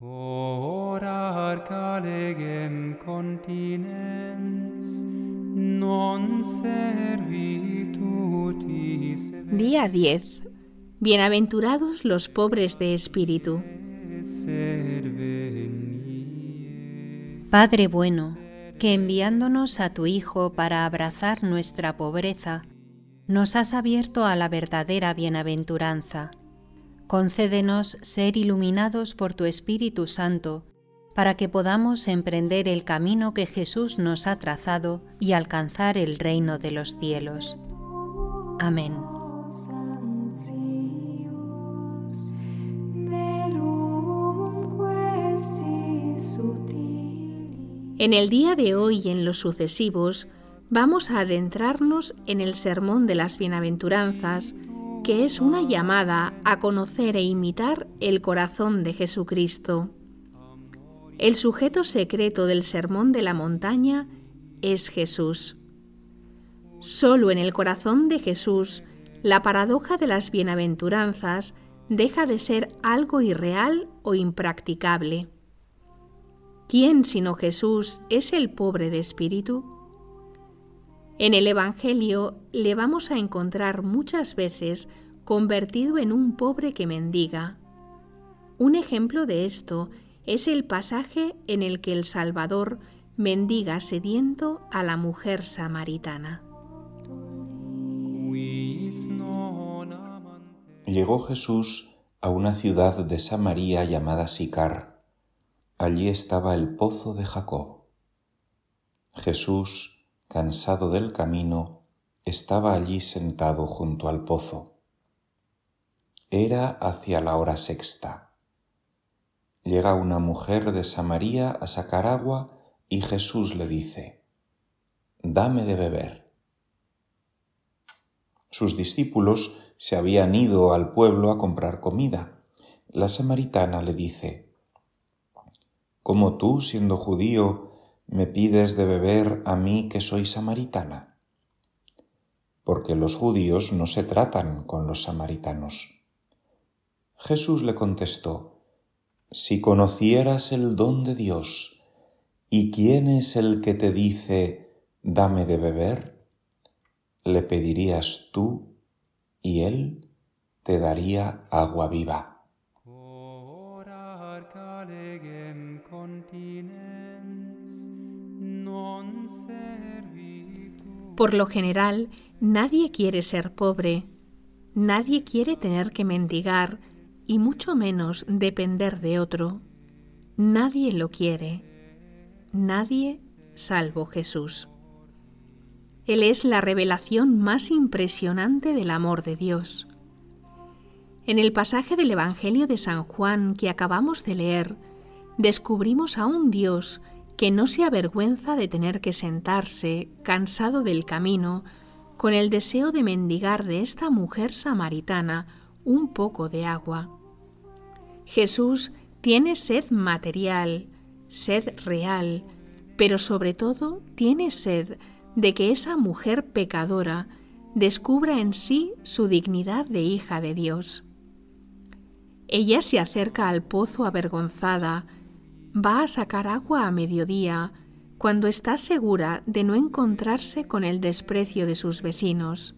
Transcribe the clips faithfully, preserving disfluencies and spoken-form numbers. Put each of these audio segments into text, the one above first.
Orar calegem continens, non servitutis. Día diez. Bienaventurados los pobres de espíritu. Padre bueno, que enviándonos a tu Hijo para abrazar nuestra pobreza, nos has abierto a la verdadera bienaventuranza. Concédenos ser iluminados por tu Espíritu Santo, para que podamos emprender el camino que Jesús nos ha trazado y alcanzar el reino de los cielos. Amén. En el día de hoy y en los sucesivos, vamos a adentrarnos en el Sermón de las Bienaventuranzas, que es una llamada a conocer e imitar el corazón de Jesucristo. El sujeto secreto del Sermón de la Montaña es Jesús. Solo en el corazón de Jesús, la paradoja de las bienaventuranzas deja de ser algo irreal o impracticable. ¿Quién sino Jesús es el pobre de espíritu? En el Evangelio le vamos a encontrar muchas veces convertido en un pobre que mendiga. Un ejemplo de esto es el pasaje en el que el Salvador mendiga sediento a la mujer samaritana. Llegó Jesús a una ciudad de Samaria llamada Sicar. Allí estaba el pozo de Jacob. Jesús, cansado del camino, estaba allí sentado junto al pozo. Era hacia la hora sexta. Llega una mujer de Samaria a sacar agua y Jesús le dice: «Dame de beber». Sus discípulos se habían ido al pueblo a comprar comida. La samaritana le dice: «¿Cómo tú, siendo judío, me pides de beber a mí que soy samaritana?» Porque los judíos no se tratan con los samaritanos. Jesús le contestó: «Si conocieras el don de Dios, ¿y quién es el que te dice, dame de beber? Le pedirías tú, y él te daría agua viva». Por lo general, nadie quiere ser pobre, nadie quiere tener que mendigar y mucho menos depender de otro. Nadie lo quiere, nadie salvo Jesús. Él es la revelación más impresionante del amor de Dios. En el pasaje del Evangelio de San Juan que acabamos de leer, descubrimos a un Dios que no se avergüenza de tener que sentarse, cansado del camino, con el deseo de mendigar de esta mujer samaritana un poco de agua. Jesús tiene sed material, sed real, pero sobre todo tiene sed de que esa mujer pecadora descubra en sí su dignidad de hija de Dios. Ella se acerca al pozo avergonzada, va a sacar agua a mediodía, cuando está segura de no encontrarse con el desprecio de sus vecinos.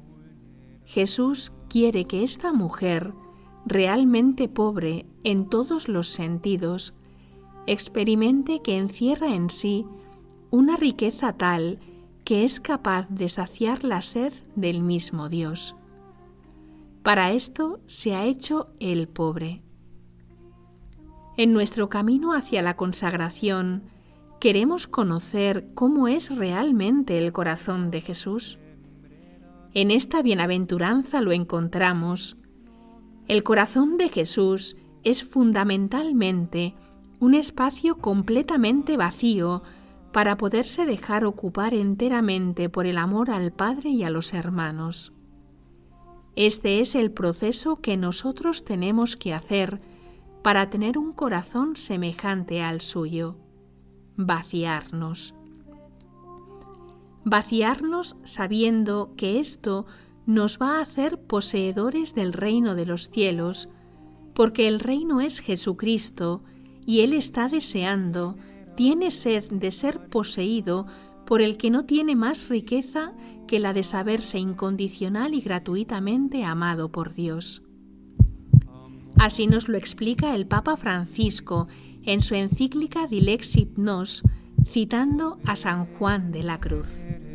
Jesús quiere que esta mujer, realmente pobre en todos los sentidos, experimente que encierra en sí una riqueza tal que es capaz de saciar la sed del mismo Dios. Para esto se ha hecho el pobre. En nuestro camino hacia la consagración, ¿queremos conocer cómo es realmente el corazón de Jesús? En esta bienaventuranza lo encontramos. El corazón de Jesús es fundamentalmente un espacio completamente vacío para poderse dejar ocupar enteramente por el amor al Padre y a los hermanos. Este es el proceso que nosotros tenemos que hacer para tener un corazón semejante al suyo: vaciarnos. Vaciarnos sabiendo que esto nos va a hacer poseedores del reino de los cielos, porque el reino es Jesucristo y él está deseando, tiene sed de ser poseído por el que no tiene más riqueza que la de saberse incondicional y gratuitamente amado por Dios. Así nos lo explica el Papa Francisco en su encíclica Dilexit Nos, citando a San Juan de la Cruz.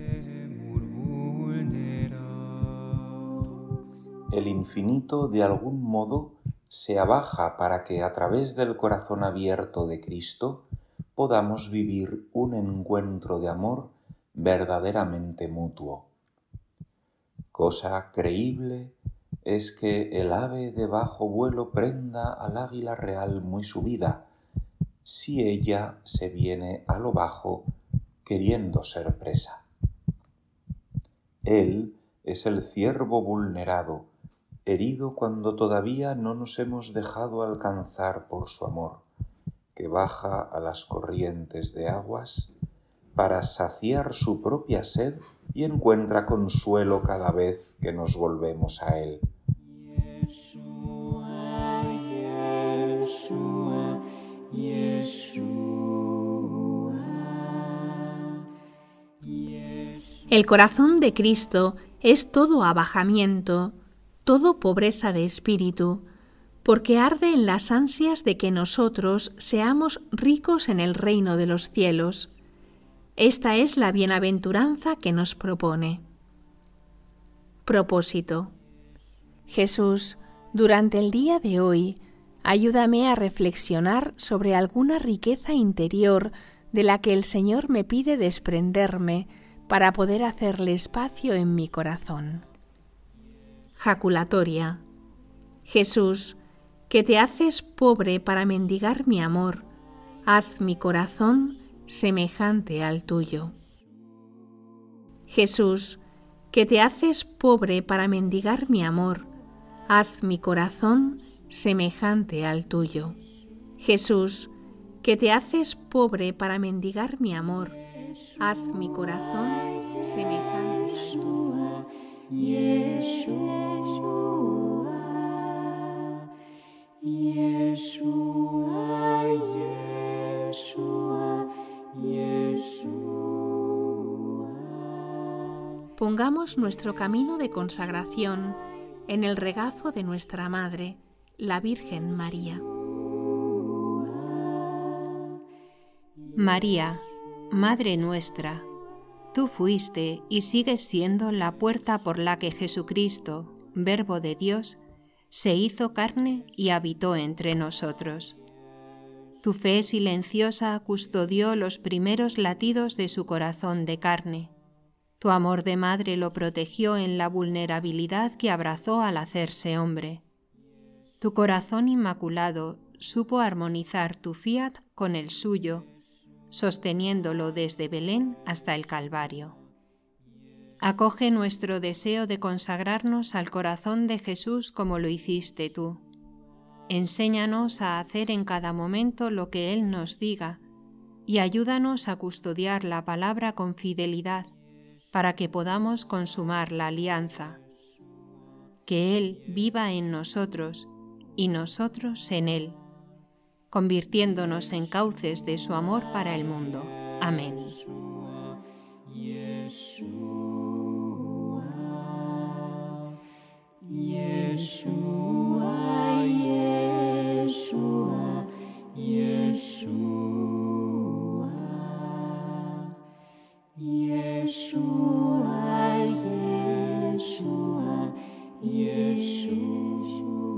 El infinito, de algún modo, se abaja para que a través del corazón abierto de Cristo podamos vivir un encuentro de amor verdaderamente mutuo. Cosa creíble es que el ave de bajo vuelo prenda al águila real muy subida, si ella se viene a lo bajo queriendo ser presa. Él es el ciervo vulnerado, herido cuando todavía no nos hemos dejado alcanzar por su amor, que baja a las corrientes de aguas para saciar su propia sed y encuentra consuelo cada vez que nos volvemos a él. El corazón de Cristo es todo abajamiento, todo pobreza de espíritu, porque arde en las ansias de que nosotros seamos ricos en el reino de los cielos. Esta es la bienaventuranza que nos propone. Propósito. Jesús, durante el día de hoy, ayúdame a reflexionar sobre alguna riqueza interior de la que el Señor me pide desprenderme para poder hacerle espacio en mi corazón. Jaculatoria. Jesús, que te haces pobre para mendigar mi amor, haz mi corazón semejante al tuyo. Jesús, que te haces pobre para mendigar mi amor, haz mi corazón semejante al tuyo. Jesús, que te haces pobre para mendigar mi amor, haz mi corazón semejante al tuyo. Yeshua, Yeshua, Yeshua. Pongamos nuestro camino de consagración en el regazo de nuestra Madre, la Virgen María. María, Madre nuestra, tú fuiste y sigues siendo la puerta por la que Jesucristo, Verbo de Dios, se hizo carne y habitó entre nosotros. Tu fe silenciosa custodió los primeros latidos de su corazón de carne. Tu amor de madre lo protegió en la vulnerabilidad que abrazó al hacerse hombre. Tu corazón inmaculado supo armonizar tu fiat con el suyo, sosteniéndolo desde Belén hasta el Calvario. Acoge nuestro deseo de consagrarnos al corazón de Jesús como lo hiciste tú. Enséñanos a hacer en cada momento lo que Él nos diga y ayúdanos a custodiar la palabra con fidelidad para que podamos consumar la alianza. Que Él viva en nosotros y nosotros en Él, convirtiéndonos en cauces de su amor para el mundo. Amén. Yeshua, Yeshua, Yeshua, Yeshua, Yeshua, Yeshua.